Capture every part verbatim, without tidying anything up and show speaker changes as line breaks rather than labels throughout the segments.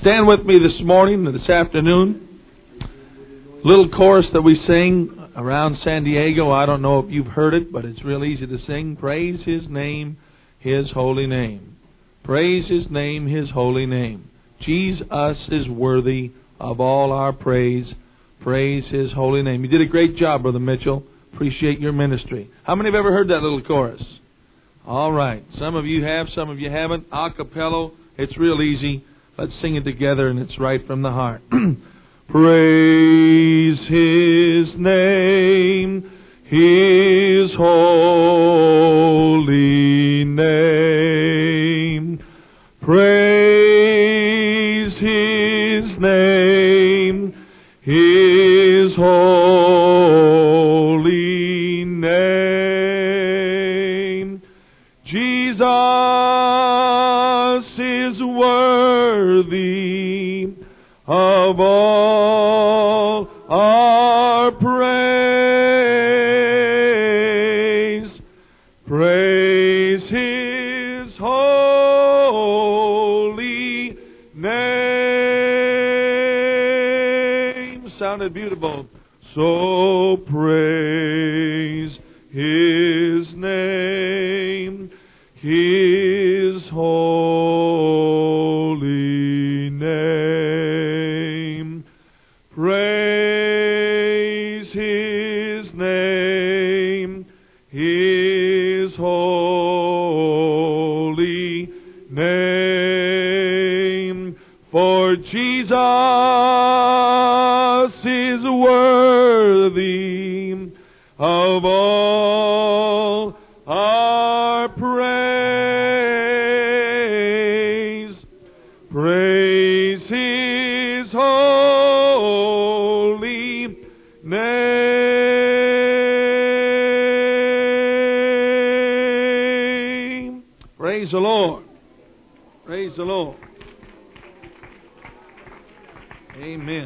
Stand with me this morning, this afternoon. Little chorus that we sing around San Diego. I don't know if you've heard it, but it's real easy to sing. Praise His name, His holy name. Praise His name, His holy name. Jesus is worthy of all our praise. Praise His holy name. You did a great job, Brother Mitchell. Appreciate your ministry. How many have ever heard that little chorus? All right. Some of you have, some of you haven't. A cappella. It's real easy. Let's sing it together, and it's right from the heart. Praise His name, His holy name. Praise His name, His holy name. Jesus is worthy of all our praise. Praise His holy name. Sounded beautiful. So praise His name, His holy name. Praise His name, His holy name. For Jesus is worthy of all our praise. Praise His holy name. Praise the Lord. Praise the Lord. Amen.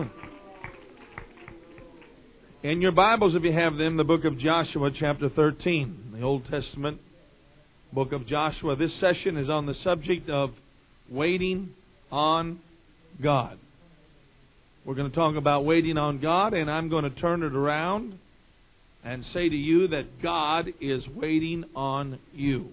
In your Bibles, if you have them, the book of Joshua, chapter thirteen, the Old Testament book of Joshua. This session is on the subject of waiting on God. We're going to talk about waiting on God, and I'm going to turn it around and say to you that God is waiting on you.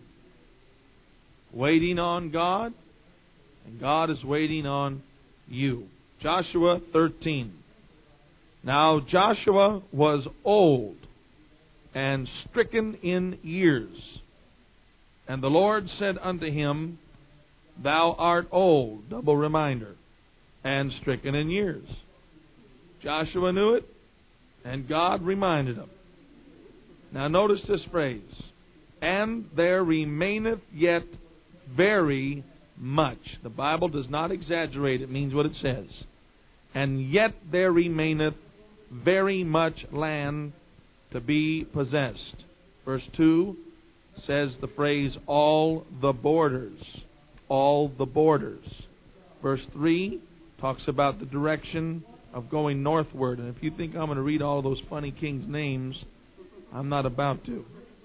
Waiting on God, and God is waiting on you. Joshua thirteen. Now Joshua was old and stricken in years. And the Lord said unto him, Thou art old, double reminder, and stricken in years. Joshua knew it, and God reminded him. Now notice this phrase, and there remaineth yet very much. The Bible does not exaggerate, it means what it says. And yet there remaineth very much land to be possessed. Verse two says the phrase, all the borders. All the borders. Verse three talks about the direction of going northward. And if you think I'm going to read all those funny kings' names, I'm not about to.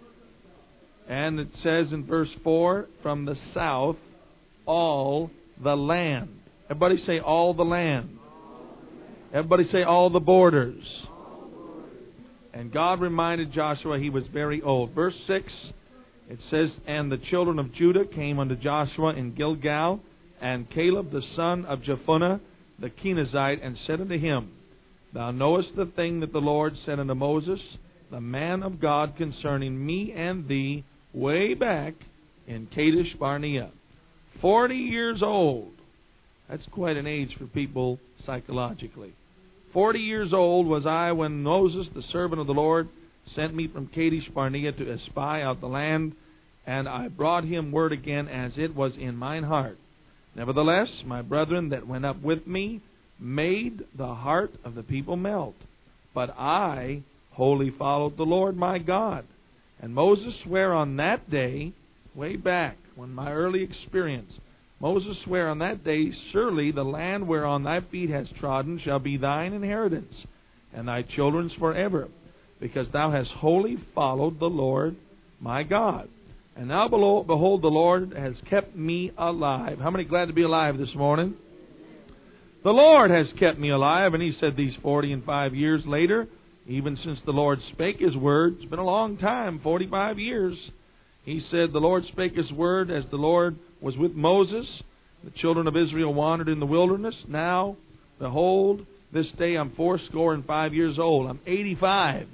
And it says in verse four, from the south, all the land. Everybody say all the land. Everybody say all the borders. And God reminded Joshua he was very old. Verse six, it says, And the children of Judah came unto Joshua in Gilgal, and Caleb the son of Jephunneh the Kenizzite, and said unto him, Thou knowest the thing that the Lord said unto Moses, the man of God, concerning me and thee, way back in Kadesh Barnea. Forty years old. That's quite an age for people psychologically. Forty years old was I when Moses, the servant of the Lord, sent me from Kadesh Barnea to espy out the land, and I brought him word again as it was in mine heart. Nevertheless, my brethren that went up with me made the heart of the people melt. But I wholly followed the Lord my God. And Moses sware on that day, way back, when my early experience, Moses sware on that day, Surely the land whereon thy feet hast trodden shall be thine inheritance, and thy children's forever, because thou hast wholly followed the Lord my God. And now behold, the Lord has kept me alive. How many glad to be alive this morning? The Lord has kept me alive. And he said these forty and five years later, even since the Lord spake His word, it's been a long time, forty-five years. He said the Lord spake His word as the Lord was with Moses. The children of Israel wandered in the wilderness. Now, behold, this day I'm fourscore and five years old. I'm eighty-five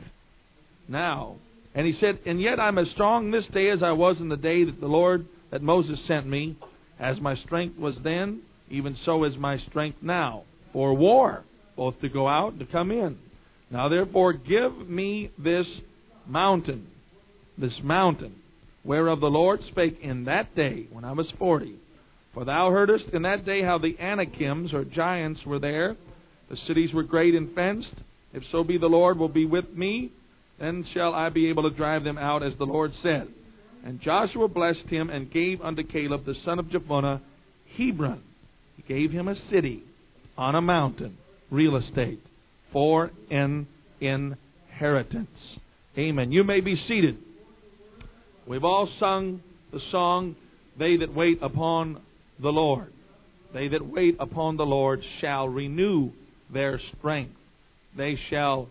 now. And he said, and yet I'm as strong this day as I was in the day that the Lord, that Moses sent me. As my strength was then, even so is my strength now, for war, both to go out and to come in. Now therefore give me this mountain, this mountain, whereof the Lord spake in that day, when I was forty. For thou heardest in that day how the Anakims, or giants, were there. The cities were great and fenced. If so be the Lord will be with me, then shall I be able to drive them out, as the Lord said. And Joshua blessed him, and gave unto Caleb the son of Jephunneh Hebron. He gave him a city on a mountain, real estate, for an inheritance. Amen. You may be seated. We've all sung the song, They that wait upon the Lord. They that wait upon the Lord shall renew their strength. They shall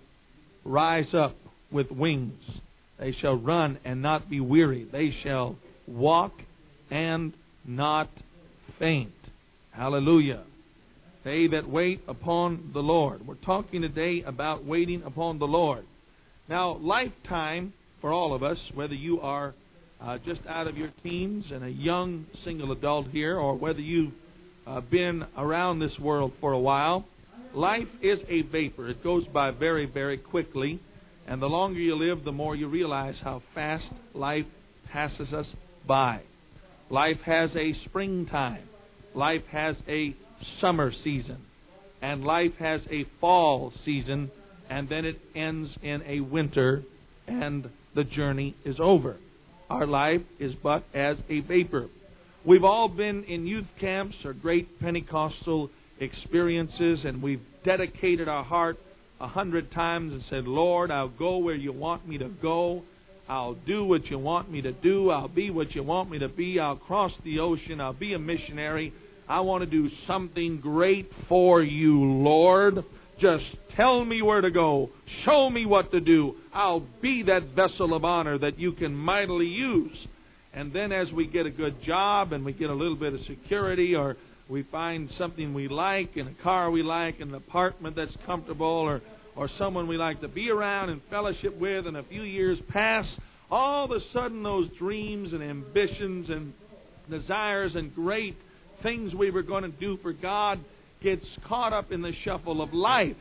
rise up with wings. They shall run and not be weary. They shall walk and not faint. Hallelujah. They that wait upon the Lord. We're talking today about waiting upon the Lord. Now, lifetime for all of us, whether you are uh, just out of your teens and a young single adult here, or whether you've uh, been around this world for a while, life is a vapor. It goes by very, very quickly. And the longer you live, the more you realize how fast life passes us by. Life has a springtime. Life has a summer season. And life has a fall season. And then it ends in a winter, and the journey is over. Our life is but as a vapor. We've all been in youth camps or great Pentecostal experiences, and we've dedicated our heart a hundred times and said, Lord, I'll go where you want me to go. I'll do what you want me to do. I'll be what you want me to be. I'll cross the ocean. I'll be a missionary. I want to do something great for you, Lord. Just tell me where to go. Show me what to do. I'll be that vessel of honor that you can mightily use. And then as we get a good job and we get a little bit of security, or we find something we like, in a car we like, in an apartment that's comfortable, or, or someone we like to be around and fellowship with, and a few years pass, all of a sudden those dreams and ambitions and desires and great things we were going to do for God gets caught up in the shuffle of life.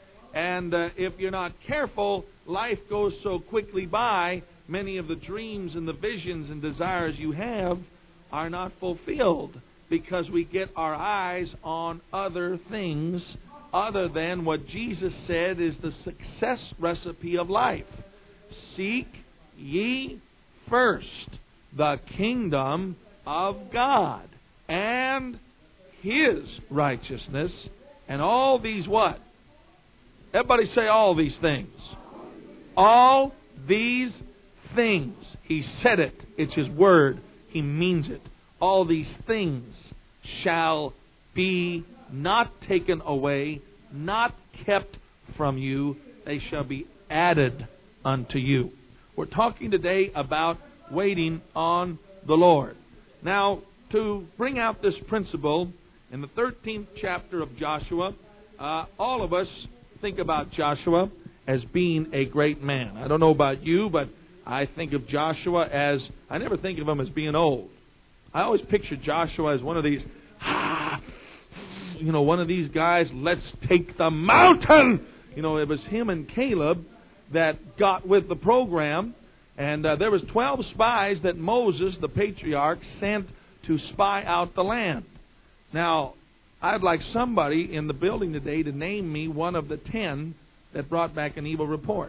And uh, if you're not careful, life goes so quickly by, many of the dreams and the visions and desires you have are not fulfilled, because we get our eyes on other things other than what Jesus said is the success recipe of life. Seek ye first the kingdom of God and His righteousness, and all these what? Everybody say all these things. All these things. He said it. It's His word. He means it. All these things shall be not taken away, not kept from you. They shall be added unto you. We're talking today about waiting on the Lord. Now, to bring out this principle, in the thirteenth chapter of Joshua, uh, all of us think about Joshua as being a great man. I don't know about you, but I think of Joshua as, I never think of him as being old. I always picture Joshua as one of these, ah, you know, one of these guys, let's take the mountain. You know, it was him and Caleb that got with the program. And uh, there was twelve spies that Moses, the patriarch, sent to spy out the land. Now, I'd like somebody in the building today to name me one of the ten that brought back an evil report.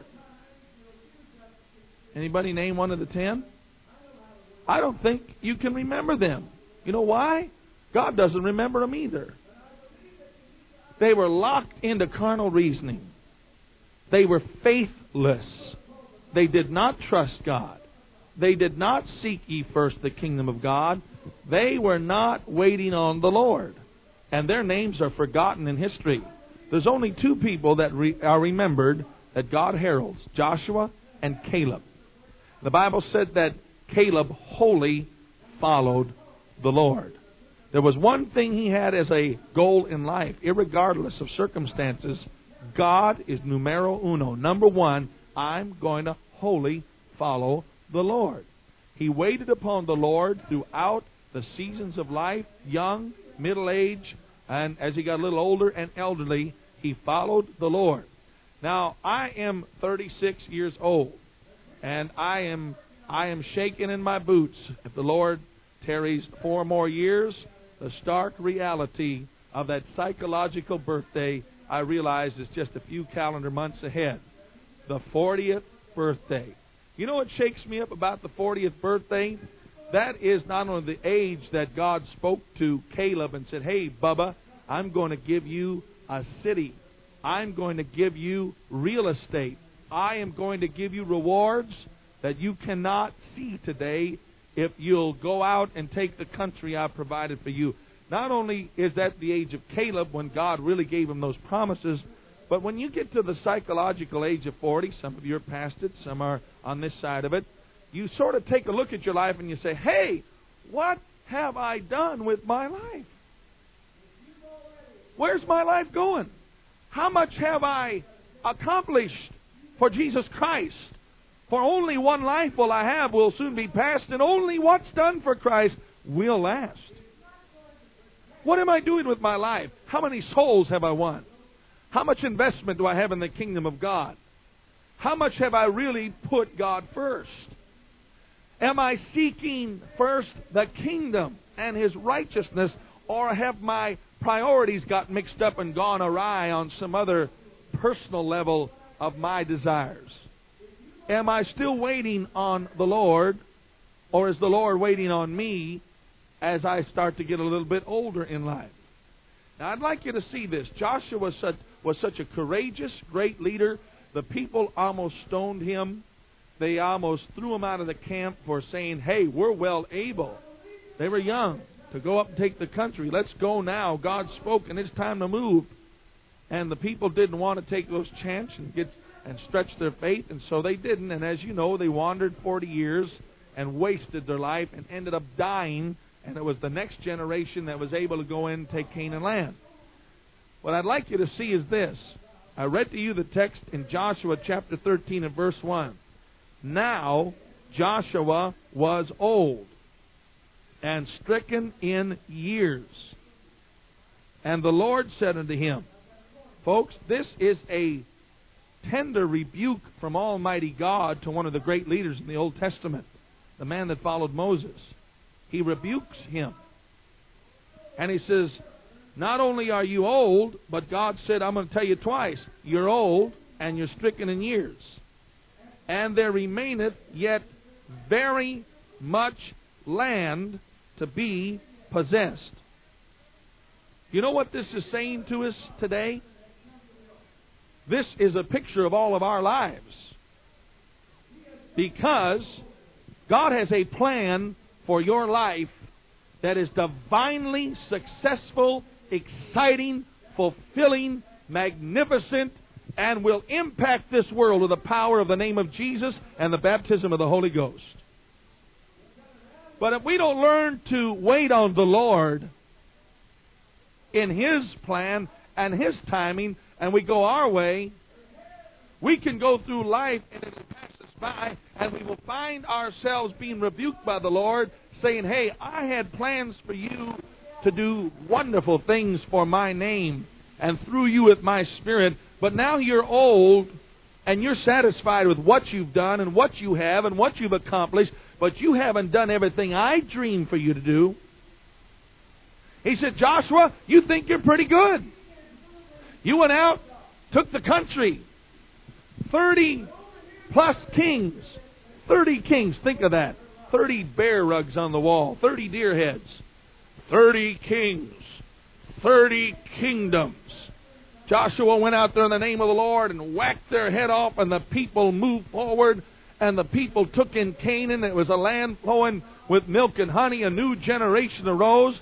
Anybody name one of the ten? I don't think you can remember them. You know why? God doesn't remember them either. They were locked into carnal reasoning. They were faithless. They did not trust God. They did not seek ye first the kingdom of God. They were not waiting on the Lord. and their names are forgotten in history. There's only two people that re- are remembered that God heralds, Joshua and Caleb. The Bible said that Caleb wholly followed the Lord. There was one thing he had as a goal in life, irregardless of circumstances. God is numero uno. Number one, I'm going to wholly follow the Lord. He waited upon the Lord throughout the seasons of life, young, middle age, and as he got a little older and elderly, he followed the Lord. Now, I am thirty-six years old, and I am I am shaking in my boots. If the Lord tarries four more years, the stark reality of that psychological birthday, I realize, is just a few calendar months ahead. The fortieth birthday. You know what shakes me up about the fortieth birthday? That is not only the age that God spoke to Caleb and said, hey, Bubba, I'm going to give you a city. I'm going to give you real estate. I am going to give you rewards that you cannot see today if you'll go out and take the country I've provided for you. Not only is that the age of Caleb when God really gave him those promises, but when you get to the psychological age of forty, some of you are past it, some are on this side of it, you sort of take a look at your life and you say, hey, what have I done with my life? Where's my life going? How much have I accomplished for Jesus Christ? For only one life will I have, will soon be past, and only what's done for Christ will last. What am I doing with my life? How many souls have I won? How much investment do I have in the kingdom of God? How much have I really put God first? Am I seeking first the kingdom and His righteousness, or have my priorities got mixed up and gone awry on some other personal level of my desires? Am I still waiting on the Lord, or is the Lord waiting on me as I start to get a little bit older in life? Now, I'd like you to see this. Joshua was such, was such a courageous, great leader. The people almost stoned him. They almost threw him out of the camp for saying, hey, we're well able. They were young to go up and take the country. Let's go now. God spoke, and it's time to move. And the people didn't want to take those chances and get and stretch their faith, and so they didn't. And as you know, they wandered forty years and wasted their life and ended up dying, and it was the next generation that was able to go in and take Canaan land. What I'd like you to see is this. I read to you the text in Joshua chapter thirteen and verse one. Now Joshua was old and stricken in years. And the Lord said unto him, folks, this is a tender rebuke from Almighty God to one of the great leaders in the Old Testament, the man that followed Moses. He rebukes him. And he says, not only are you old, but God said, I'm going to tell you twice, you're old and you're stricken in years. And there remaineth yet very much land to be possessed. You know what this is saying to us today? This is a picture of all of our lives. Because God has a plan for your life that is divinely successful, exciting, fulfilling, magnificent, and will impact this world with the power of the name of Jesus and the baptism of the Holy Ghost. But if we don't learn to wait on the Lord in His plan and His timing, and we go our way, we can go through life and it will pass us by, and we will find ourselves being rebuked by the Lord, saying, hey, I had plans for you to do wonderful things for my name and through you with my Spirit, but now you're old and you're satisfied with what you've done and what you have and what you've accomplished, but you haven't done everything I dreamed for you to do. He said, Joshua, you think you're pretty good. You went out, took the country. Thirty plus kings. Thirty kings. Think of that. Thirty bear rugs on the wall. Thirty deer heads. Thirty kings. Thirty kingdoms. Joshua went out there in the name of the Lord and whacked their head off, and the people moved forward, and the people took in Canaan. It was a land flowing with milk and honey. A new generation arose.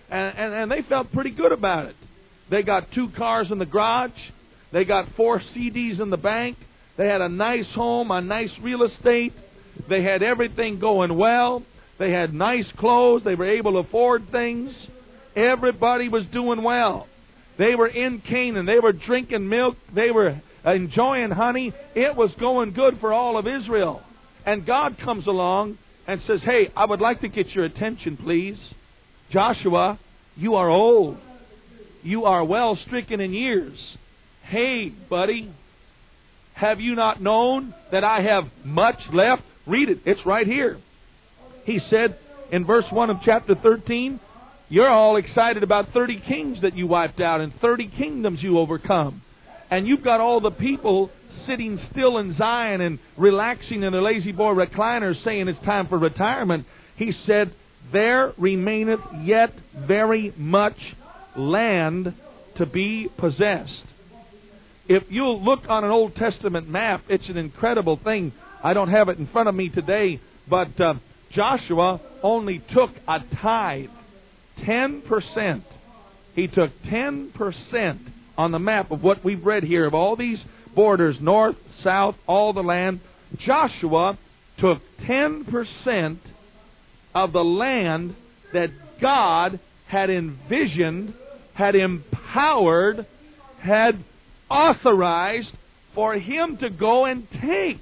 And, and, and they felt pretty good about it. They got two cars in the garage. They got four C Ds in the bank. They had a nice home, a nice real estate. They had everything going well. They had nice clothes. They were able to afford things. Everybody was doing well. They were in Canaan. They were drinking milk. They were enjoying honey. It was going good for all of Israel. And God comes along and says, hey, I would like to get your attention, please. Joshua, you are old. You are well stricken in years. Hey, buddy, have you not known that I have much left? Read it. It's right here. He said in verse one of chapter thirteen, you're all excited about thirty kings that you wiped out and thirty kingdoms you overcome. And you've got all the people sitting still in Zion and relaxing in their lazy boy recliners saying it's time for retirement. He said, there remaineth yet very much land to be possessed. If you'll look on an Old Testament map, it's an incredible thing. I don't have it in front of me today, but uh, Joshua only took a tithe, ten percent. He took ten percent on the map of what we've read here, of all these borders, north, south, all the land. Joshua took ten percent of the land that God had envisioned, had empowered, had authorized for him to go and take.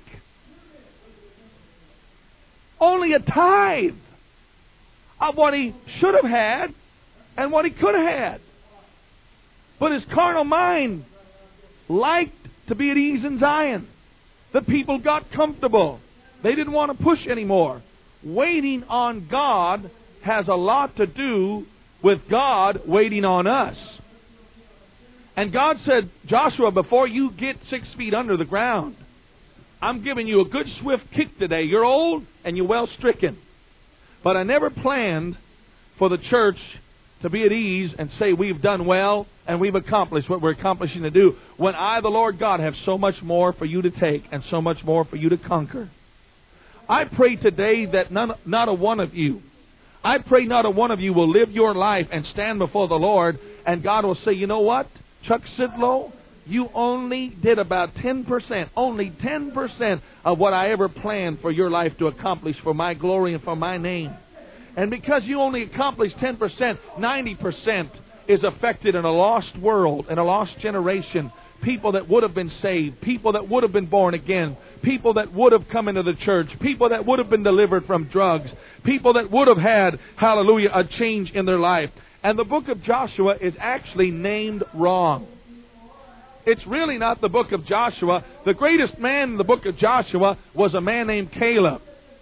Only a tithe of what he should have had and what he could have had. But his carnal mind liked to be at ease in Zion. The people got comfortable. They didn't want to push anymore. Waiting on God has a lot to do with God waiting on us. And God said, Joshua, before you get six feet under the ground, I'm giving you a good swift kick today. You're old and you're well stricken. But I never planned for the church to be at ease and say we've done well and we've accomplished what we're accomplishing to do, when I, the Lord God, have so much more for you to take and so much more for you to conquer. I pray today that none, not a one of you, I pray not a one of you will live your life and stand before the Lord and God will say, you know what, Chuck Sidlow, you only did about ten percent, only ten percent of what I ever planned for your life to accomplish for my glory and for my name. And because you only accomplished ten percent, ninety percent is affected in a lost world, in a lost generation. People that would have been saved, people that would have been born again, people that would have come into the church, people that would have been delivered from drugs, people that would have had, hallelujah, a change in their life. And the book of Joshua is actually named wrong. It's really not the book of Joshua. The greatest man in the book of Joshua was a man named Caleb.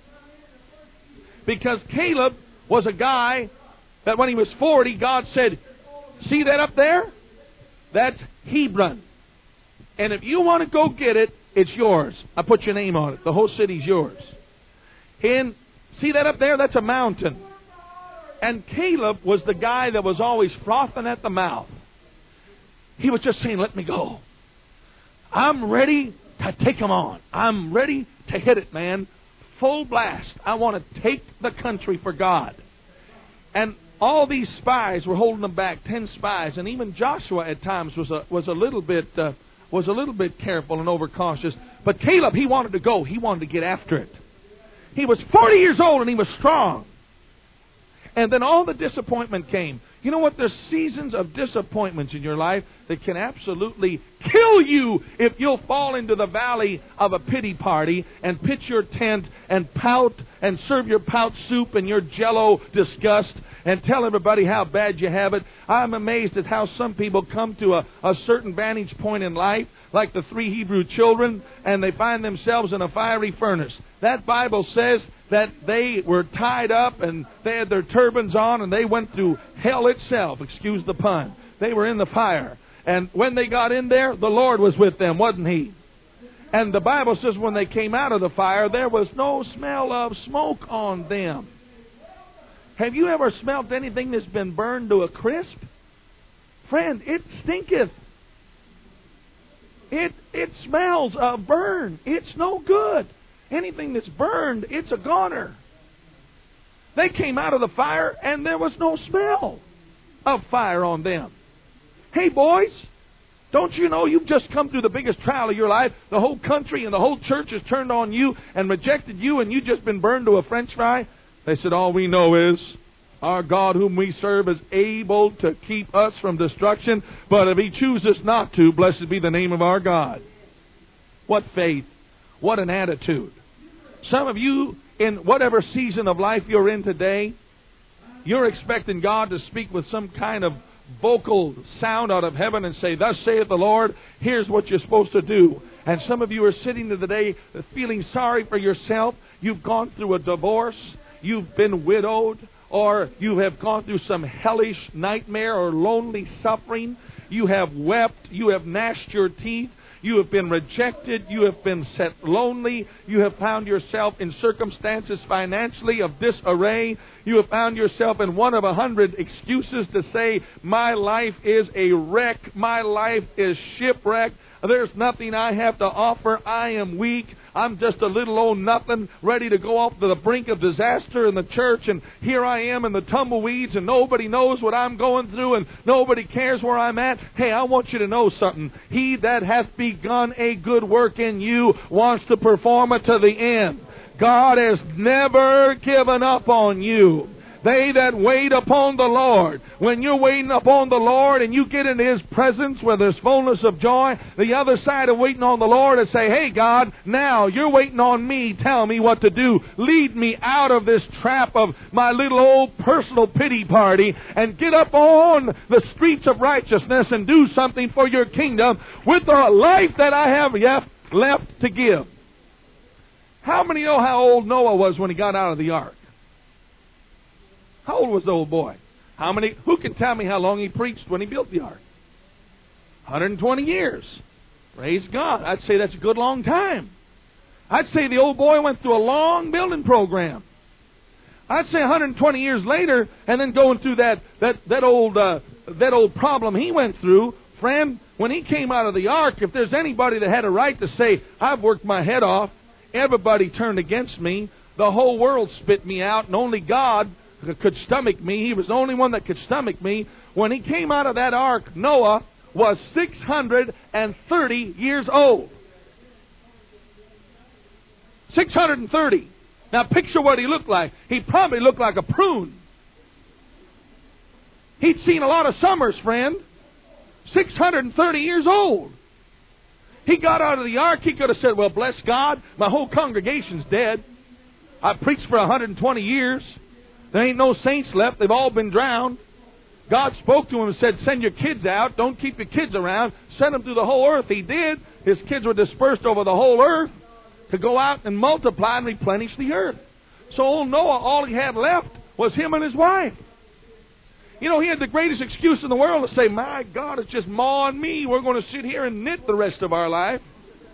Because Caleb was a guy that when he was forty, God said, see that up there? That's Hebron. And if you want to go get it, it's yours. I put your name on it. The whole city's yours. And see that up there? That's a mountain. And Caleb was the guy that was always frothing at the mouth. He was just saying, let me go. I'm ready to take them on. I'm ready to hit it, man. Full blast. I want to take the country for God. And all these spies were holding them back, ten spies. And even Joshua at times was a, was a little bit uh, was a little bit careful and overcautious. But Caleb, he wanted to go. He wanted to get after it. He was forty years old and he was strong. And then all the disappointment came. You know what? There's seasons of disappointments in your life that can absolutely kill you if you'll fall into the valley of a pity party and pitch your tent and pout and serve your pout soup and your jello disgust and tell everybody how bad you have it. I'm amazed at how some people come to a, a certain vantage point in life, like the three Hebrew children, and they find themselves in a fiery furnace. That Bible says that they were tied up and they had their turbans on and they went through hell itself. Excuse the pun. They were in the fire. And when they got in there, the Lord was with them, wasn't He? And the Bible says when they came out of the fire, there was no smell of smoke on them. Have you ever smelt anything that's been burned to a crisp? Friend, it stinketh. It, it smells of burn. It's no good. Anything that's burned, it's a goner. They came out of the fire and there was no smell. of fire on them. Hey, boys, don't you know you've just come through the biggest trial of your life? The whole country and the whole church has turned on you and rejected you, and you've just been burned to a french fry? They said, all we know is our God whom we serve is able to keep us from destruction, but if He chooses not to, blessed be the name of our God. What faith. What an attitude. Some of you, in whatever season of life you're in today, you're expecting God to speak with some kind of vocal sound out of heaven and say, thus saith the Lord, here's what you're supposed to do. And some of you are sitting there today feeling sorry for yourself. You've gone through a divorce. You've been widowed. Or you have gone through some hellish nightmare or lonely suffering. You have wept. You have gnashed your teeth. You have been rejected. You have been set lonely. You have found yourself in circumstances financially of disarray. You have found yourself in one of a hundred excuses to say, my life is a wreck. My life is shipwrecked. There's nothing I have to offer. I am weak. I'm just a little old nothing, ready to go off to the brink of disaster in the church. And here I am in the tumbleweeds, and nobody knows what I'm going through, and nobody cares where I'm at. Hey, I want you to know something. He that hath begun a good work in you wants to perform it to the end. God has never given up on you. They that wait upon the Lord. When you're waiting upon the Lord and you get into His presence where there's fullness of joy, the other side of waiting on the Lord is say, hey God, now you're waiting on me. Tell me what to do. Lead me out of this trap of my little old personal pity party and get up on the streets of righteousness and do something for your kingdom with the life that I have left to give. How many know how old Noah was when he got out of the ark? How old was the old boy? How many? Who can tell me how long he preached when he built the ark? one hundred twenty years. Praise God. I'd say that's a good long time. I'd say the old boy went through a long building program. I'd say one hundred twenty years later, and then going through that that that old uh, that old problem he went through, friend. When he came out of the ark, if there's anybody that had a right to say, "I've worked my head off, everybody turned against me, the whole world spit me out, and only God could stomach me. He was the only one that could stomach me." When he came out of that ark, Noah was six hundred thirty years old. six hundred thirty. Now picture what he looked like. He probably looked like a prune. He'd seen a lot of summers, friend. six hundred thirty years old. He got out of the ark. He could have said, well, bless God, my whole congregation's dead. I preached for one hundred twenty years. There ain't no saints left. They've all been drowned. God spoke to him and said, send your kids out. Don't keep your kids around. Send them through the whole earth. He did. His kids were dispersed over the whole earth to go out and multiply and replenish the earth. So old Noah, all he had left was him and his wife. You know, he had the greatest excuse in the world to say, my God, it's just Ma and me. We're going to sit here and knit the rest of our life.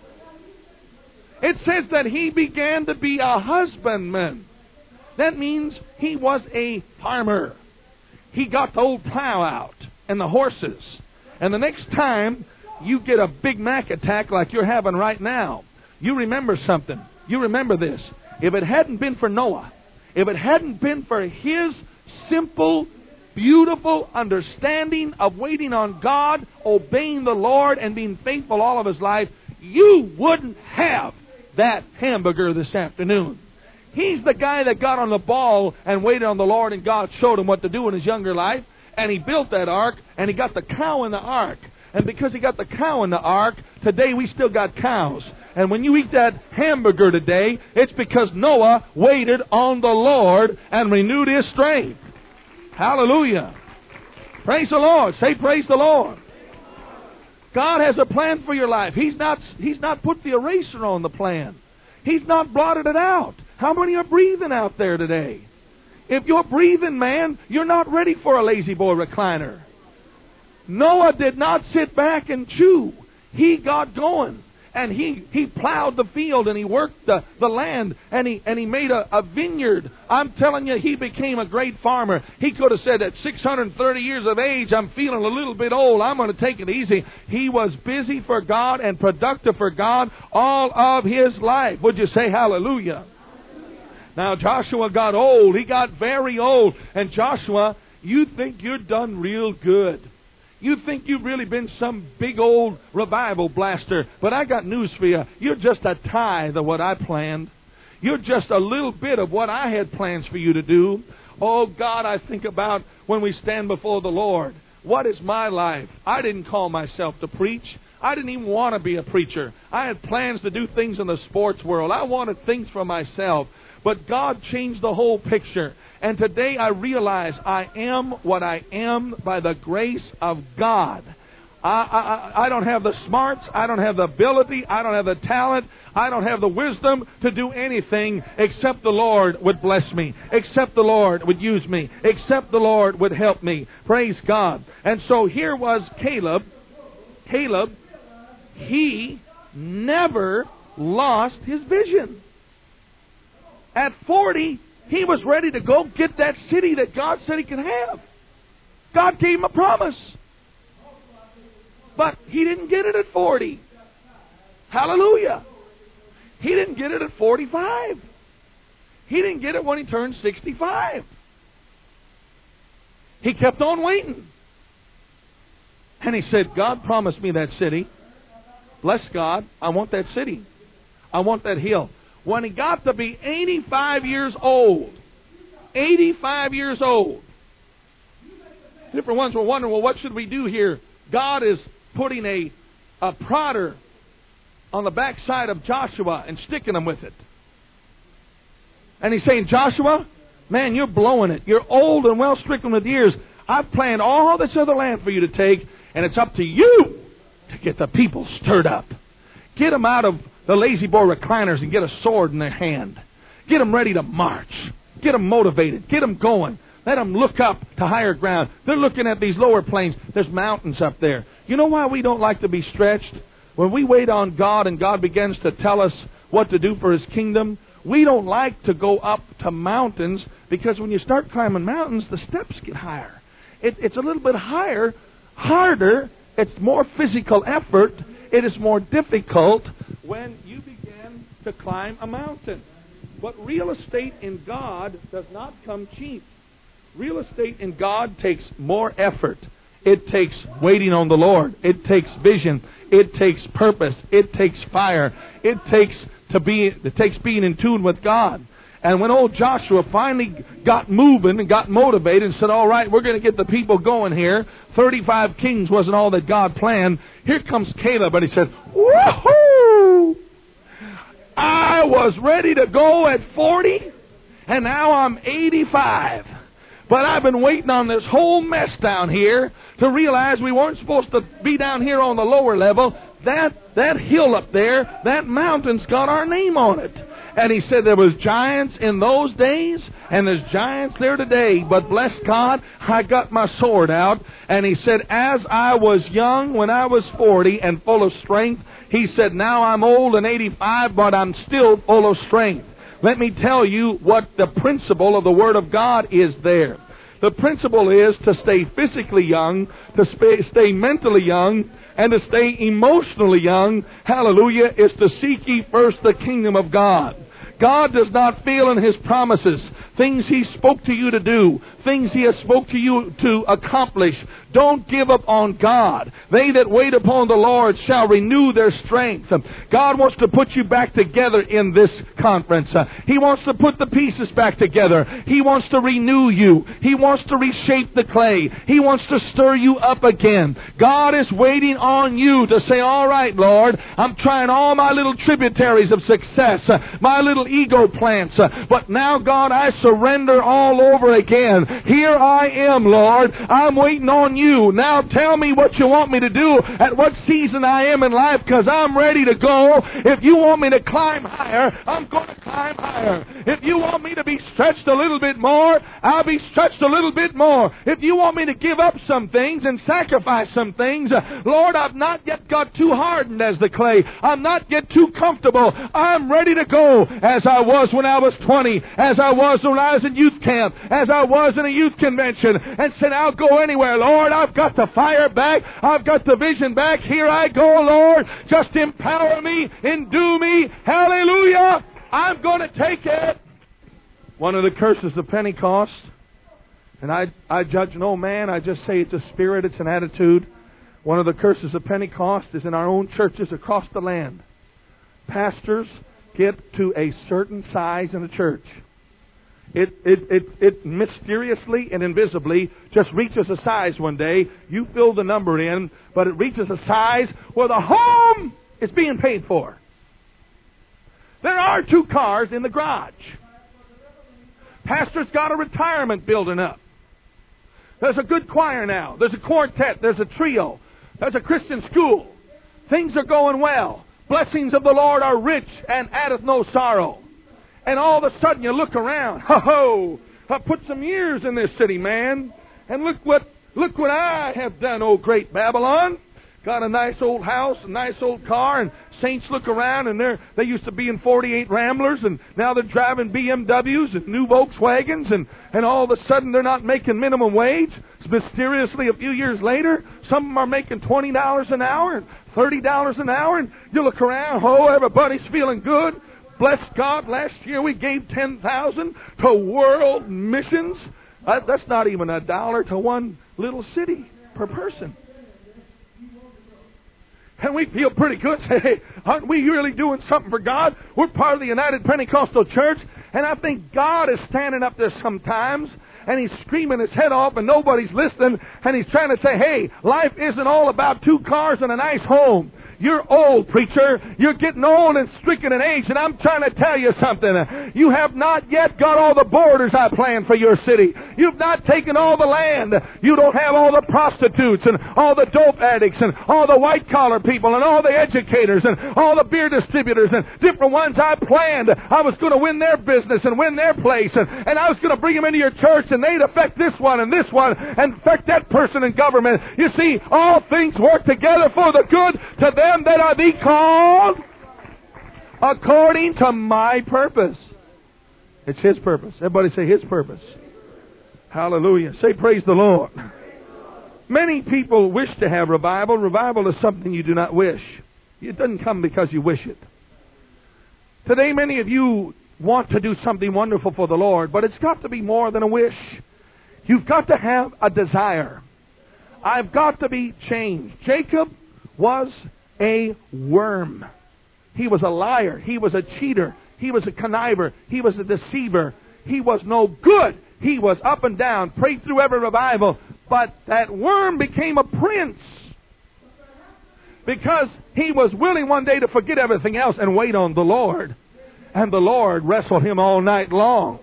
It says that he began to be a husbandman. That means he was a farmer. He got the old plow out and the horses. And the next time you get a Big Mac attack like you're having right now, you remember something. You remember this. If it hadn't been for Noah, if it hadn't been for his simple, beautiful understanding of waiting on God, obeying the Lord, and being faithful all of his life, you wouldn't have that hamburger this afternoon. He's the guy that got on the ball and waited on the Lord, and God showed him what to do in his younger life. And he built that ark, and he got the cow in the ark. And because he got the cow in the ark, today we still got cows. And when you eat that hamburger today, it's because Noah waited on the Lord and renewed his strength. Hallelujah. Praise the Lord. Say praise the Lord. God has a plan for your life. He's not, he's not put the eraser on the plan. He's not blotted it out. How many are breathing out there today? If you're breathing, man, you're not ready for a lazy boy recliner. Noah did not sit back and chew. He got going. And he, he plowed the field and he worked the, the land and he and he made a, a vineyard. I'm telling you, he became a great farmer. He could have said at six hundred thirty years of age, I'm feeling a little bit old. I'm going to take it easy. He was busy for God and productive for God all of his life. Would you say hallelujah? Now Joshua got old. He got very old. And Joshua, You think you're done real good. You think you've really been some big old revival blaster. But I got news for you. You're just a tithe of what I planned. You're just a little bit of what I had plans for you to do. Oh, God, I think about when we stand before the Lord. What is my life? I didn't call myself to preach. I didn't even want to be a preacher. I had plans to do things in the sports world. I wanted things for myself. But God changed the whole picture. And today I realize I am what I am by the grace of God. I, I, I don't have the smarts. I don't have the ability. I don't have the talent. I don't have the wisdom to do anything except the Lord would bless me, except the Lord would use me, except the Lord would help me. Praise God. And so here was Caleb. Caleb, he never lost his vision. At forty, he was ready to go get that city that God said he could have. God gave him a promise. But he didn't get it at forty. Hallelujah. He didn't get it at forty-five. He didn't get it when he turned sixty-five. He kept on waiting. And he said, God promised me that city. Bless God. I want that city. I want that hill. When he got to be eighty-five years old, eighty-five years old, different ones were wondering, well, what should we do here? God is putting a, a prodder on the backside of Joshua and sticking him with it. And he's saying, Joshua, man, you're blowing it. You're old and well stricken with years. I've planned all this other land for you to take, and it's up to you to get the people stirred up. Get them out of the lazy boy recliners and get a sword in their hand. Get them ready to march. Get them motivated. Get them going. Let them look up to higher ground. They're looking at these lower plains. There's mountains up there. You know why we don't like to be stretched? When we wait on God and God begins to tell us what to do for His kingdom, we don't like to go up to mountains, because when you start climbing mountains, the steps get higher. It, it's a little bit higher, harder. It's more physical effort. It is more difficult when you begin to climb a mountain. But real estate in God does not come cheap. Real estate in God takes more effort. It takes waiting on the Lord. It takes vision. It takes purpose. It takes fire. It takes to be. It takes being in tune with God. And when old Joshua finally got moving and got motivated and said, all right, we're going to get the people going here. thirty-five kings wasn't all that God planned. Here comes Caleb, and he said, woohoo! I was ready to go at forty, and now I'm eighty-five. But I've been waiting on this whole mess down here to realize we weren't supposed to be down here on the lower level. That, that hill up there, that mountain's got our name on it. And he said there was giants in those days, and there's giants there today. But bless God, I got my sword out. And he said, as I was young when I was forty and full of strength, he said, now I'm old and eighty-five, but I'm still full of strength. Let me tell you what the principle of the Word of God is there. The principle is to stay physically young, to stay mentally young, and to stay emotionally young. Hallelujah, is to seek ye first the kingdom of God. God does not fail in His promises. Things He spoke to you to do. Things He has spoke to you to accomplish. Don't give up on God. They that wait upon the Lord shall renew their strength. God wants to put you back together in this conference. He wants to put the pieces back together. He wants to renew you. He wants to reshape the clay. He wants to stir you up again. God is waiting on you to say, all right, Lord, I'm trying all my little tributaries of success, my little ego plants, but now, God, I surrender all over again. Here I am, Lord. I'm waiting on you. Now tell me what you want me to do, at what season I am in life, because I'm ready to go. If you want me to climb higher, I'm going to climb higher. If you want me to be stretched a little bit more, I'll be stretched a little bit more. If you want me to give up some things and sacrifice some things, Lord, I've not yet got too hardened as the clay. I'm not yet too comfortable. I'm ready to go as I was when I was twenty, as I was when I was in youth camp, as I was in a youth convention, and said, I'll go anywhere, Lord. I've got the fire back. I've got the vision back. Here I go, Lord. Just empower me, endue me. Hallelujah. I'm going to take it. One of the curses of Pentecost And I, I judge no man. I just say it's a spirit, it's an attitude. One of the curses of Pentecost is in our own churches across the land. Pastors get to a certain size in a church. It, it, it, it mysteriously and invisibly just reaches a size one day. You fill the number in, but it reaches a size where the home is being paid for. There are two cars in the garage. Pastor's got a retirement building up. There's a good choir now. There's a quartet. There's a trio. There's a Christian school. Things are going well. Blessings of the Lord are rich and addeth no sorrow. And all of a sudden you look around. Ho ho! I've put some years in this city, man. And look what look what I have done, oh great Babylon. Got a nice old house, a nice old car, and saints look around and they're they used to be in forty-eight Ramblers, and now they're driving B M Ws and new Volkswagens, and, and all of a sudden they're not making minimum wage. Mysteriously, a few years later, some of them are making twenty dollars an hour and thirty dollars an hour, and you look around, oh, everybody's feeling good. Bless God, last year we gave ten thousand dollars to world missions. Uh, that's not even a dollar to one little city per person. And we feel pretty good. Say, hey, aren't we really doing something for God? We're part of the United Pentecostal Church. And I think God is standing up there sometimes, and He's screaming His head off, and nobody's listening. And He's trying to say, hey, life isn't all about two cars and a nice home. You're old, preacher. You're getting old and stricken in age, and I'm trying to tell you something. You have not yet got all the borders I planned for your city. You've not taken all the land. You don't have all the prostitutes and all the dope addicts and all the white-collar people and all the educators and all the beer distributors and different ones I planned. I was going to win their business and win their place, and, and I was going to bring them into your church, and they'd affect this one and this one and affect that person in government. You see, all things work together for the good to them that are the called according to my purpose. It's His purpose. Everybody say His purpose. Hallelujah. Say praise the Lord. Many people wish to have revival. Revival is something you do not wish. It doesn't come because you wish it. Today many of you want to do something wonderful for the Lord, but it's got to be more than a wish. You've got to have a desire. I've got to be changed. Jacob was a worm. He was a liar. He was a cheater. He was a conniver. He was a deceiver. He was no good. He was up and down, prayed through every revival. But that worm became a prince because he was willing one day to forget everything else and wait on the Lord. And the Lord wrestled him all night long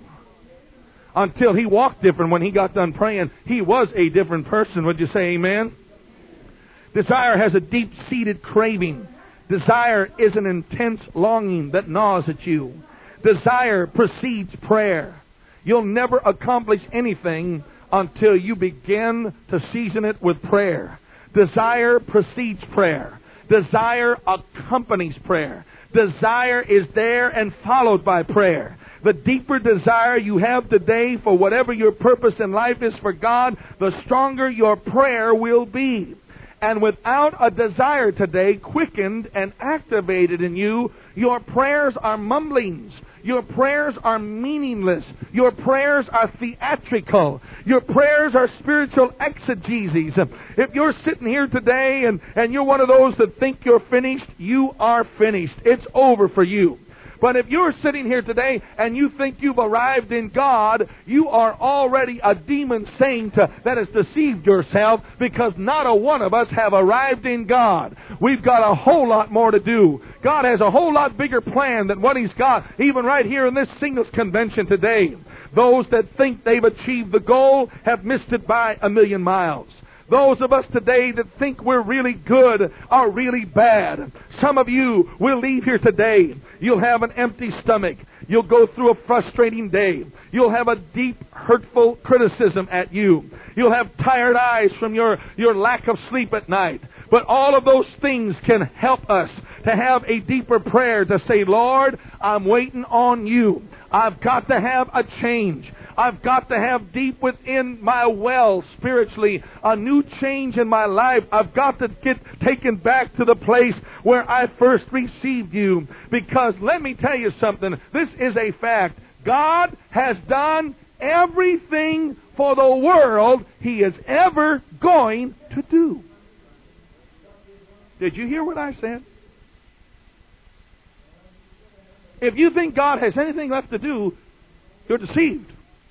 until he walked different. When he got done praying, he was a different person. Would you say amen? Desire has a deep-seated craving. Desire is an intense longing that gnaws at you. Desire precedes prayer. You'll never accomplish anything until you begin to season it with prayer. Desire precedes prayer. Desire accompanies prayer. Desire is there and followed by prayer. The deeper desire you have today for whatever your purpose in life is for God, the stronger your prayer will be. And without a desire today quickened and activated in you, your prayers are mumblings. Your prayers are meaningless. Your prayers are theatrical. Your prayers are spiritual exegeses. If you're sitting here today and, and you're one of those that think you're finished, you are finished. It's over for you. But if you're sitting here today and you think you've arrived in God, you are already a demon saint that has deceived yourself, because not a one of us have arrived in God. We've got a whole lot more to do. God has a whole lot bigger plan than what He's got, even right here in this singles convention today. Those that think they've achieved the goal have missed it by a million miles. Those of us today that think we're really good are really bad. Some of you will leave here today. You'll have an empty stomach. You'll go through a frustrating day. You'll have a deep, hurtful criticism at you. You'll have tired eyes from your, your lack of sleep at night. But all of those things can help us to have a deeper prayer to say, Lord, I'm waiting on You. I've got to have a change. I've got to have deep within my well spiritually a new change in my life. I've got to get taken back to the place where I first received You. Because let me tell you something. This is a fact. God has done everything for the world He is ever going to do. Did you hear what I said? If you think God has anything left to do, you're deceived.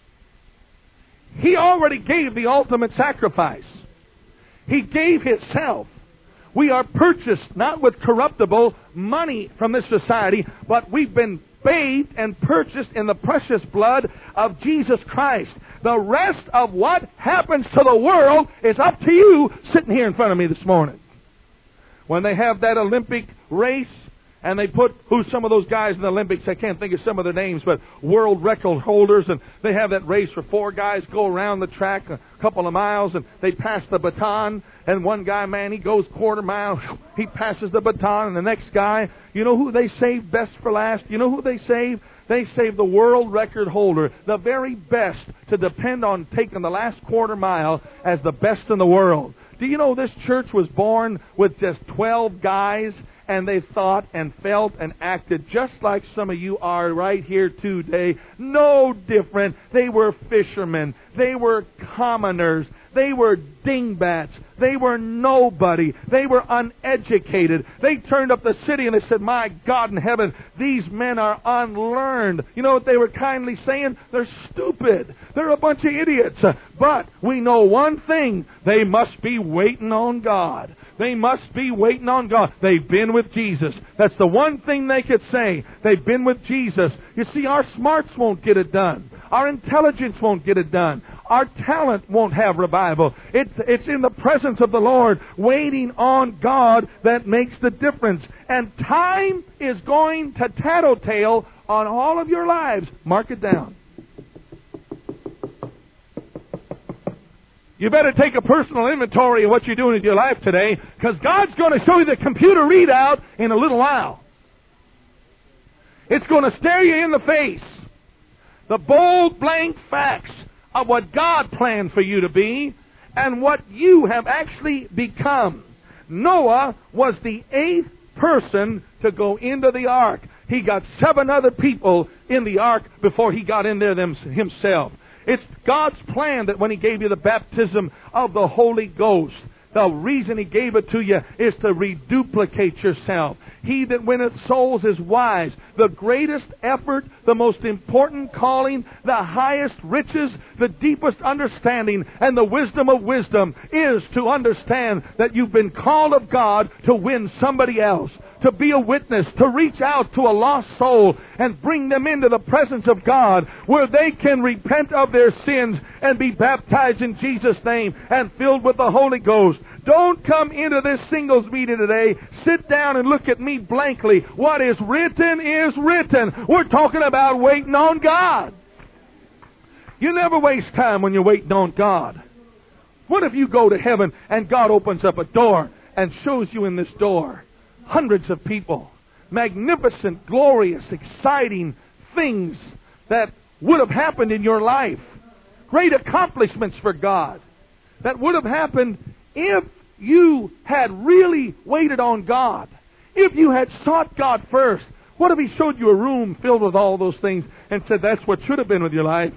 He already gave the ultimate sacrifice. He gave Himself. We are purchased not with corruptible money from this society, but we've been bathed and purchased in the precious blood of Jesus Christ. The rest of what happens to the world is up to you sitting here in front of me this morning. When they have that Olympic race, and they put, who's some of those guys in the Olympics, I can't think of some of their names, but world record holders, and they have that race where four guys go around the track a couple of miles, and they pass the baton, and one guy, man, he goes quarter mile, he passes the baton, and the next guy, you know who they save best for last? You know who they save? They save the world record holder, the very best, to depend on taking the last quarter mile as the best in the world. Do you know this church was born with just twelve guys? And they thought and felt and acted just like some of you are right here today. No different. They were fishermen. They were commoners. They were dingbats. They were nobody. They were uneducated. They turned up the city and they said, my God in heaven, these men are unlearned. You know what they were kindly saying? They're stupid. They're a bunch of idiots. But we know one thing. They must be waiting on God. They must be waiting on God. They've been with Jesus. That's the one thing they could say. They've been with Jesus. You see, our smarts won't get it done. Our intelligence won't get it done. Our talent won't have revival. It's, it's in the presence of the Lord, waiting on God, that makes the difference. And time is going to tattletale on all of your lives. Mark it down. You better take a personal inventory of what you're doing in your life today, because God's going to show you the computer readout in a little while. It's going to stare you in the face. The bold, blank facts of what God planned for you to be and what you have actually become. Noah was the eighth person to go into the ark. He got seven other people in the ark before he got in there them, himself. It's God's plan that when He gave you the baptism of the Holy Ghost, the reason He gave it to you is to reduplicate yourself. He that winneth souls is wise. The greatest effort, the most important calling, the highest riches, the deepest understanding, and the wisdom of wisdom is to understand that you've been called of God to win somebody else, to be a witness, to reach out to a lost soul and bring them into the presence of God where they can repent of their sins and be baptized in Jesus' name and filled with the Holy Ghost. Don't come into this singles meeting today, sit down and look at me blankly. What is written is written. We're talking about waiting on God. You never waste time when you're waiting on God. What if you go to heaven and God opens up a door and shows you in this door hundreds of people, magnificent, glorious, exciting things that would have happened in your life, great accomplishments for God that would have happened if you had really waited on God, if you had sought God first. What if He showed you a room filled with all those things and said that's what should have been with your life?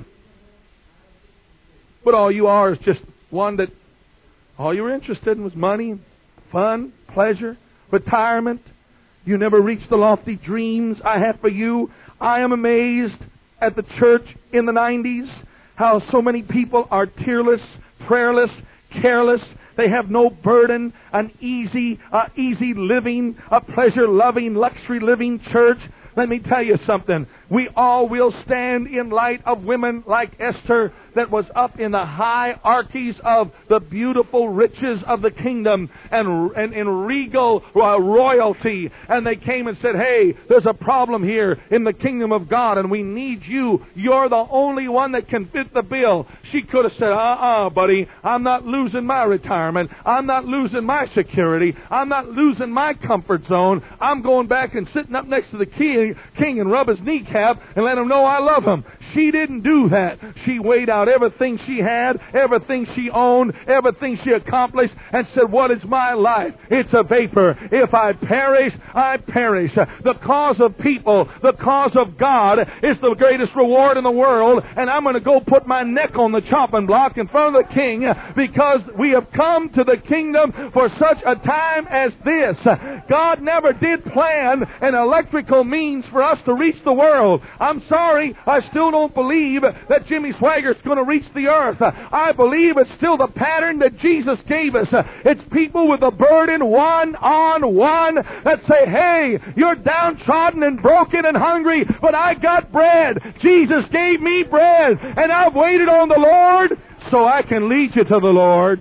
But all you are is just one that all you were interested in was money, fun, pleasure, retirement. You never reached the lofty dreams I have for you. I am amazed at the church in the nineties, how so many people are tearless, prayerless, careless. They have no burden, an easy, uh, easy living, a pleasure-loving, luxury-living church. Let me tell you something. We all will stand in light of women like Esther that was up in the hierarchies of the beautiful riches of the kingdom and, and in regal uh, royalty. And they came and said, hey, there's a problem here in the kingdom of God and we need you. You're the only one that can fit the bill. She could have said, uh-uh, buddy, I'm not losing my retirement. I'm not losing my security. I'm not losing my comfort zone. I'm going back and sitting up next to the king, king and rub his kneecap Ahab and let him know I love him. She didn't do that. She weighed out everything she had, everything she owned, everything she accomplished, and said, what is my life? It's a vapor. If I perish, I perish. The cause of people, the cause of God is the greatest reward in the world, and I'm going to go put my neck on the chopping block in front of the King, because we have come to the kingdom for such a time as this. God never did plan an electrical means for us to reach the world. I'm sorry, I still don't believe that Jimmy Swaggart's going to reach the earth. I believe it's still the pattern that Jesus gave us. It's people with a burden, one on one, that say, hey, you're downtrodden and broken and hungry, but I got bread. Jesus gave me bread, and I've waited on the Lord so I can lead you to the Lord.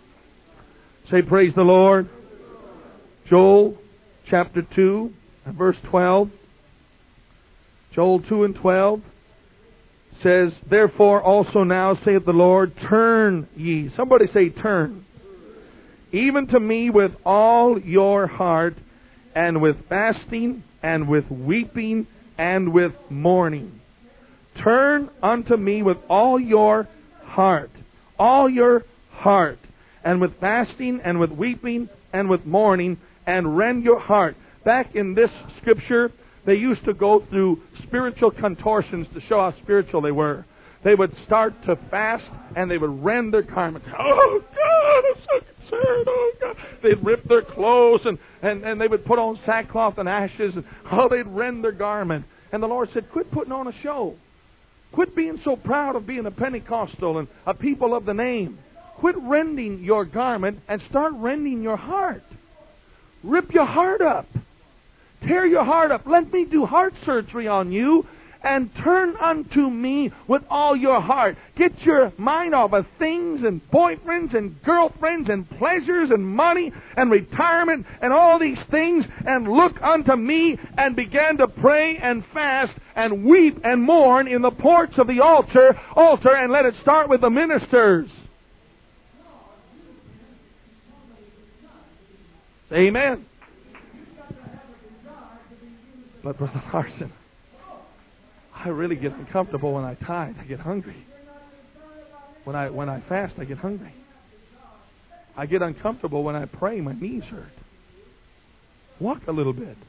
Say, praise the Lord. Joel chapter two and verse twelve. Joel two and twelve says, therefore also now saith the Lord, turn ye. Somebody say, turn. Even to me with all your heart, and with fasting, and with weeping, and with mourning. Turn unto me with all your heart. All your heart. And with fasting, and with weeping, and with mourning, and rend your heart. Back in this scripture, they used to go through spiritual contortions to show how spiritual they were. They would start to fast, and they would rend their garments. Oh, God, I'm so concerned. Oh, God. They'd rip their clothes, and, and, and they would put on sackcloth and ashes. And, oh, they'd rend their garment. And the Lord said, quit putting on a show. Quit being so proud of being a Pentecostal and a people of the name. Quit rending your garment and start rending your heart. Rip your heart up. Tear your heart up. Let me do heart surgery on you, and turn unto me with all your heart. Get your mind off of things and boyfriends and girlfriends and pleasures and money and retirement and all these things, and look unto me, and begin to pray and fast and weep and mourn in the porch of the altar, altar, and let it start with the ministers. Amen. But Brother Larson, I really get uncomfortable when I tithe. I get hungry. When I when I fast, I get hungry. I get uncomfortable when I pray. My knees hurt. Walk a little bit.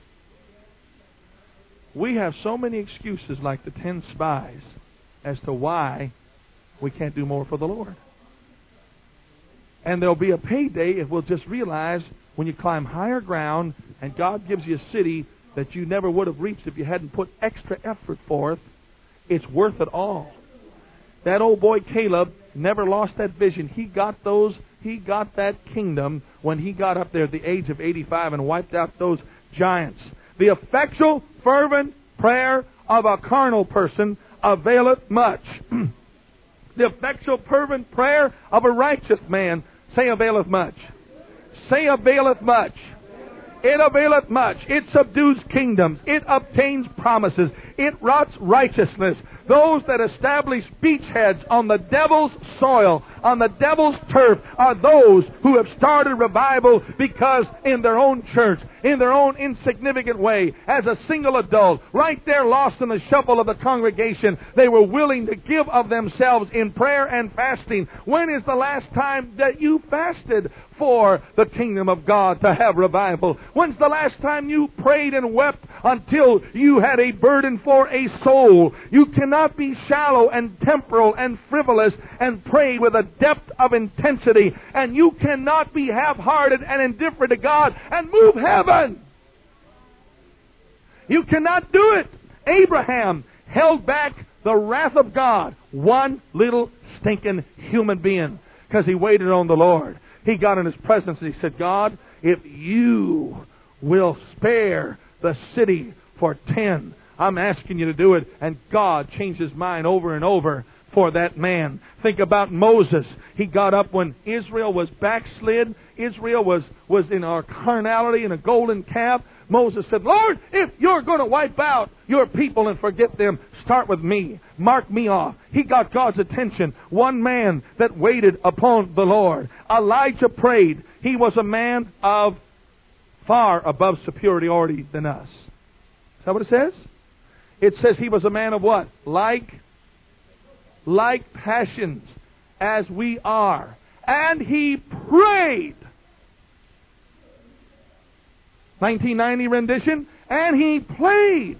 We have so many excuses, like the ten spies, as to why we can't do more for the Lord. And there'll be a payday if we'll just realize, when you climb higher ground and God gives you a city that you never would have reached if you hadn't put extra effort forth, it's worth it all. That old boy Caleb never lost that vision. He got those, he got that kingdom when he got up there at the age of eighty-five and wiped out those giants. The effectual, fervent prayer of a carnal person availeth much. The effectual, fervent prayer of a righteous man, say, availeth much. Say, availeth much. It availeth much. It subdues kingdoms. It obtains promises. It rots righteousness. Those that establish beachheads on the devil's soil, on the devil's turf, are those who have started revival because in their own church, in their own insignificant way, as a single adult, right there lost in the shuffle of the congregation, they were willing to give of themselves in prayer and fasting. When is the last time that you fasted for the kingdom of God to have revival? When's the last time you prayed and wept until you had a burden for a soul? You cannot be shallow and temporal and frivolous and pray with a depth of intensity, and you cannot be half-hearted and indifferent to God and move heaven. You cannot do it. Abraham held back the wrath of God, one little stinking human being, because he waited on the Lord. He got in His presence and he said, God, if you will spare the city for ten, I'm asking you to do it. And God changed His mind over and over for that man. Think about Moses. He got up when Israel was backslid. Israel was, was in our carnality in a golden calf. Moses said, Lord, if you're going to wipe out your people and forget them, start with me. Mark me off. He got God's attention. One man that waited upon the Lord. Elijah prayed. He was a man of far above superiority than us. Is that what it says? It says he was a man of what? Like, like passions as we are. And he prayed. nineteen ninety rendition. And he prayed.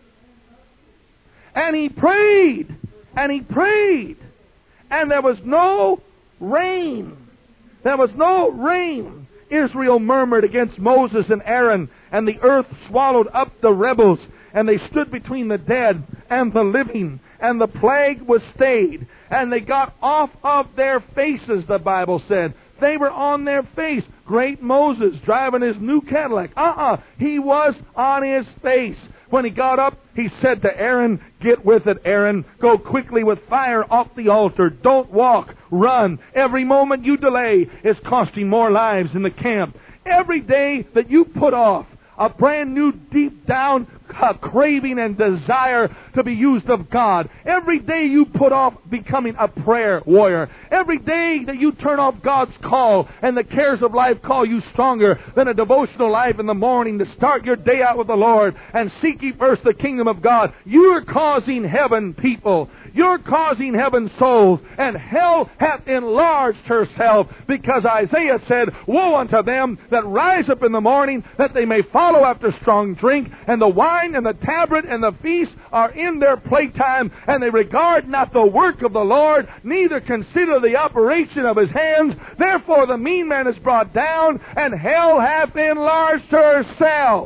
And he prayed. And he prayed. And there was no rain. There was no rain. Israel murmured against Moses and Aaron, and the earth swallowed up the rebels, and they stood between the dead and the living, and the plague was stayed, and they got off of their faces, the Bible said. They were on their face. Great Moses driving his new Cadillac. Uh-uh. He was on his face. When he got up, he said to Aaron, "Get with it, Aaron. Go quickly with fire off the altar. Don't walk. Run. Every moment you delay is costing more lives in the camp. Every day that you put off a brand new deep down uh, craving and desire to be used of God. Every day you put off becoming a prayer warrior. Every day that you turn off God's call and the cares of life call you stronger than a devotional life in the morning to start your day out with the Lord and seek ye first the kingdom of God. You are causing heaven people. You're causing heaven souls. And hell hath enlarged herself, because Isaiah said, woe unto them that rise up in the morning, that they may follow after strong drink, and the wine and the tabret and the feast are in their playtime, and they regard not the work of the Lord, neither consider the operation of his hands. Therefore the mean man is brought down, and hell hath enlarged herself.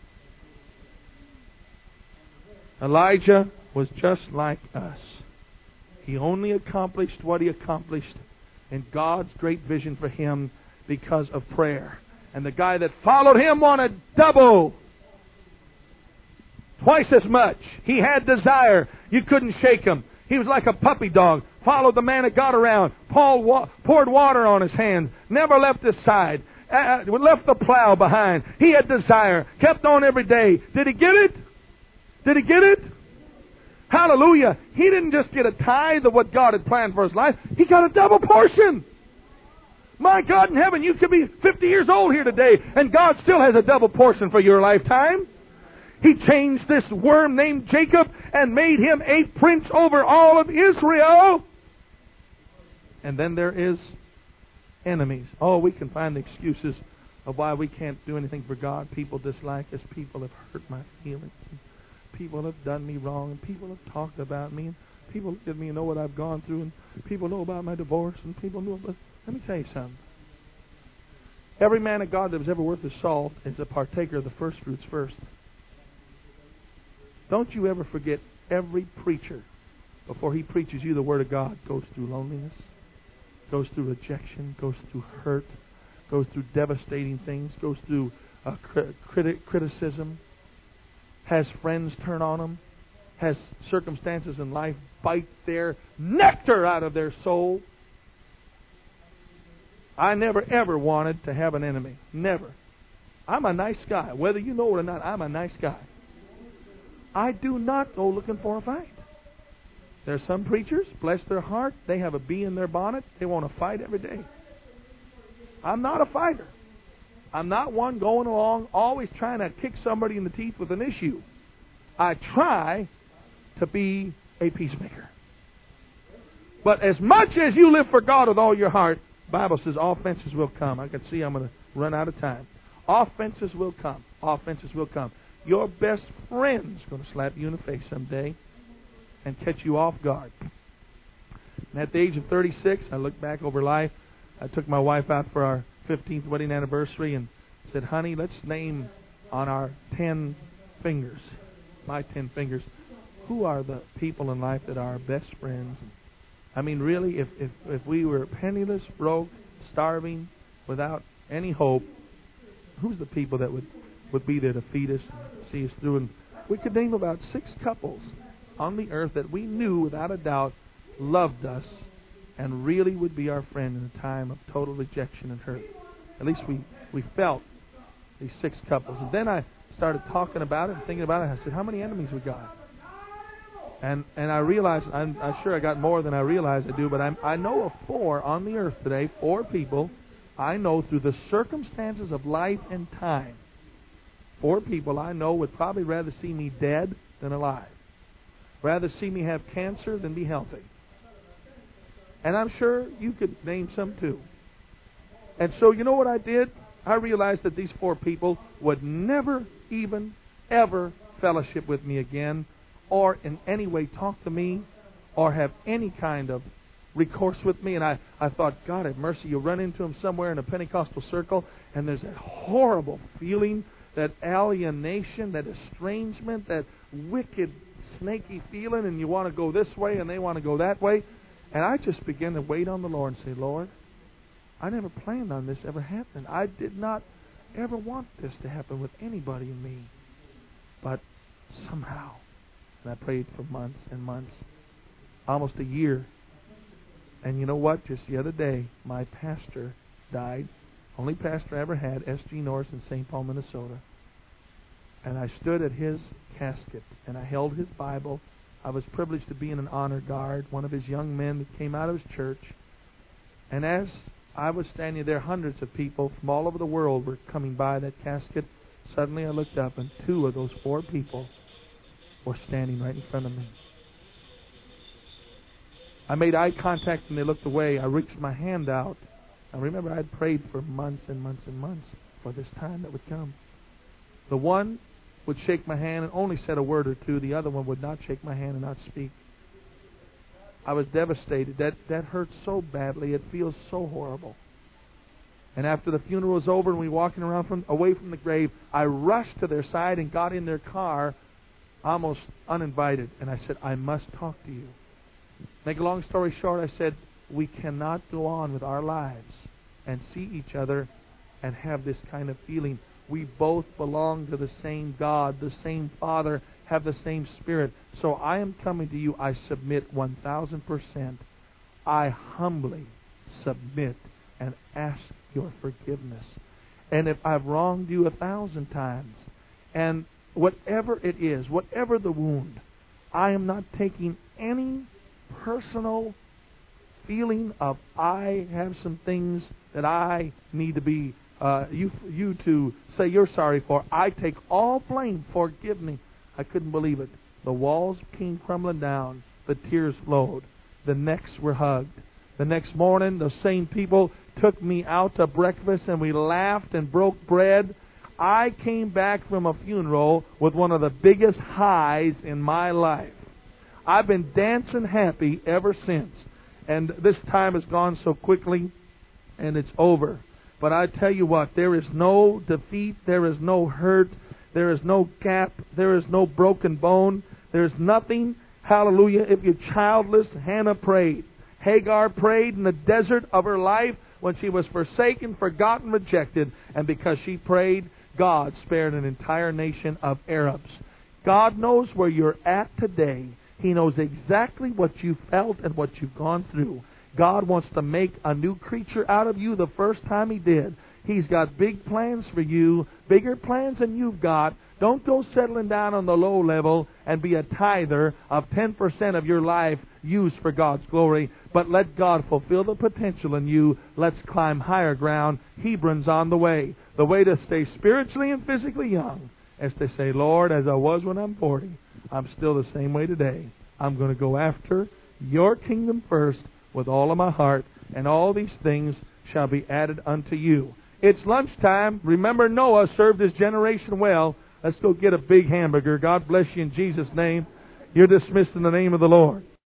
Elijah was just like us. He only accomplished what he accomplished in God's great vision for him because of prayer. And the guy that followed him wanted double. Twice as much. He had desire. You couldn't shake him. He was like a puppy dog. Followed the man that got around. Paul wa- poured water on his hands. Never left his side. Uh, left the plow behind. He had desire. Kept on every day. Did he get it? Did he get it? Hallelujah. He didn't just get a tithe of what God had planned for his life. He got a double portion. My God in heaven, you could be fifty years old here today, and God still has a double portion for your lifetime. He changed this worm named Jacob and made him a prince over all of Israel. And then there is enemies. Oh, we can find the excuses of why we can't do anything for God. People dislike us. People have hurt my feelings. People have done me wrong. And people have talked about me. And people look at me and know what I've gone through. And people know about my divorce. And people know about... Let me tell you something. Every man of God that was ever worth his salt is a partaker of the first fruits first. Don't you ever forget, every preacher, before he preaches you the Word of God, goes through loneliness, goes through rejection, goes through hurt, goes through devastating things, goes through uh, criti- criticism, has friends turn on them, has circumstances in life bite their nectar out of their soul. I never ever wanted to have an enemy. Never. I'm a nice guy. Whether you know it or not, I'm a nice guy. I do not go looking for a fight. There are some preachers, bless their heart, they have a bee in their bonnet. They want to fight every day. I'm not a fighter. I'm not one going along always trying to kick somebody in the teeth with an issue. I try to be a peacemaker. But as much as you live for God with all your heart, the Bible says offenses will come. I can see I'm going to run out of time. Offenses will come. Offenses will come. Your best friend's going to slap you in the face someday and catch you off guard. And at the age of thirty-six, I looked back over life. I took my wife out for our fifteenth wedding anniversary and said, honey, let's name on our ten fingers, my ten fingers, who are the people in life that are our best friends. I mean, really, if, if, if we were penniless, broke, starving, without any hope, who's the people that would, would be there to feed us and see us through? And we could name about six couples on the earth that we knew without a doubt loved us and really would be our friend in a time of total rejection and hurt. At least we, we felt these six couples. And then I started talking about it and thinking about it. I said, how many enemies we got? And and I realized, I'm, I'm sure I got more than I realized I do, but I'm, I know of four on the earth today, four people I know through the circumstances of life and time. Four people I know would probably rather see me dead than alive. rather see me have cancer than be healthy. And I'm sure you could name some too. And so you know what I did? I realized that these four people would never even, ever fellowship with me again, or in any way talk to me, or have any kind of recourse with me. And I, I thought, God have mercy, you run into them somewhere in a Pentecostal circle, and there's that horrible feeling, that alienation, that estrangement, that wicked, snaky feeling, and you want to go this way and they want to go that way. And I just began to wait on the Lord and say, Lord, I never planned on this ever happening. I did not ever want this to happen with anybody in me. But somehow, and I prayed for months and months, almost a year. And you know what? Just the other day, my pastor died. Only pastor I ever had, S G Norris in Saint Paul, Minnesota. And I stood at his casket, and I held his Bible. I was privileged to be in an honor guard, one of his young men that came out of his church. And as I was standing there, hundreds of people from all over the world were coming by that casket. Suddenly I looked up, and two of those four people were standing right in front of me. I made eye contact, and they looked away. I reached my hand out. I remember I had prayed for months and months and months for this time that would come. The one would shake my hand and only said a word or two. The other one would not shake my hand and not speak. I was devastated. That that hurt so badly. It feels so horrible. And after the funeral was over and we were walking around from away from the grave, I rushed to their side and got in their car almost uninvited. And I said, I must talk to you. Make a long story short, I said, we cannot go on with our lives and see each other and have this kind of feeling. We both belong to the same God, the same Father, have the same Spirit. So I am coming to you. I submit one thousand percent. I humbly submit and ask your forgiveness. And if I've wronged you a thousand times, and whatever it is, whatever the wound, I am not taking any personal feeling of I have some things that I need to be uh, you you to say you're sorry for. I take all blame. Forgive me. I couldn't believe it. The walls came crumbling down. The tears flowed. The necks were hugged. The next morning, the same people took me out to breakfast, and we laughed and broke bread. I came back from a funeral with one of the biggest highs in my life. I've been dancing happy ever since. And this time has gone so quickly, and it's over. But I tell you what, there is no defeat, there is no hurt, there is no gap, there is no broken bone, there is nothing. Hallelujah. If you're childless, Hannah prayed. Hagar prayed in the desert of her life when she was forsaken, forgotten, rejected. And because she prayed, God spared an entire nation of Arabs. God knows where you're at today. He knows exactly what you felt and what you've gone through. God wants to make a new creature out of you the first time He did. He's got big plans for you, bigger plans than you've got. Don't go settling down on the low level and be a tither of ten percent of your life used for God's glory. But let God fulfill the potential in you. Let's climb higher ground. Hebron's on the way. The way to stay spiritually and physically young is to say, Lord, as I was when I'm forty, I'm still the same way today. I'm going to go after your kingdom first with all of my heart, and all these things shall be added unto you. It's lunchtime. Remember, Noah served his generation well. Let's go get a big hamburger. God bless you in Jesus' name. You're dismissed in the name of the Lord.